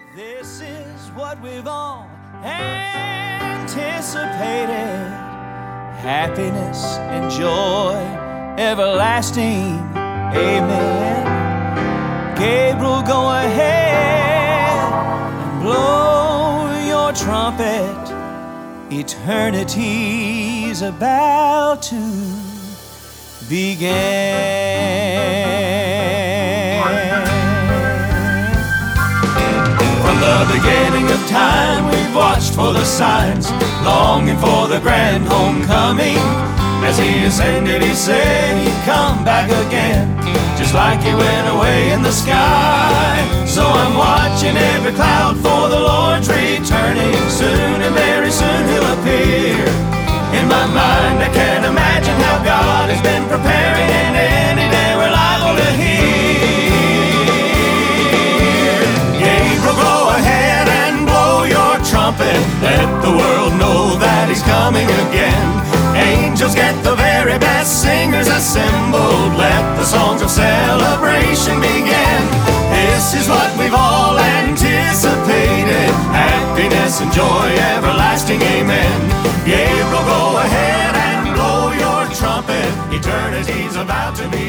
This is what we've all anticipated. Happiness and joy everlasting. Amen. Gabriel, go ahead and blow your trumpet. Eternity's about to begin. From the beginning of time, we've watched for the signs, longing for the grand homecoming. As he ascended, he said he'd come back again, just like he went away in the sky. So I'm watching every cloud for the Lord's returning. Soon and very soon he'll appear. In my mind I can't imagine how God has been preparing, and any day we're liable to hear. Gabriel, go ahead and blow your trumpet. Let the world know that he's coming again. Angels get the very best, singers assembled. Let the songs of celebration begin. This is what we've all anticipated. Happiness and joy everlasting, amen. Gabriel, go ahead and blow your trumpet. Eternity's about to begin.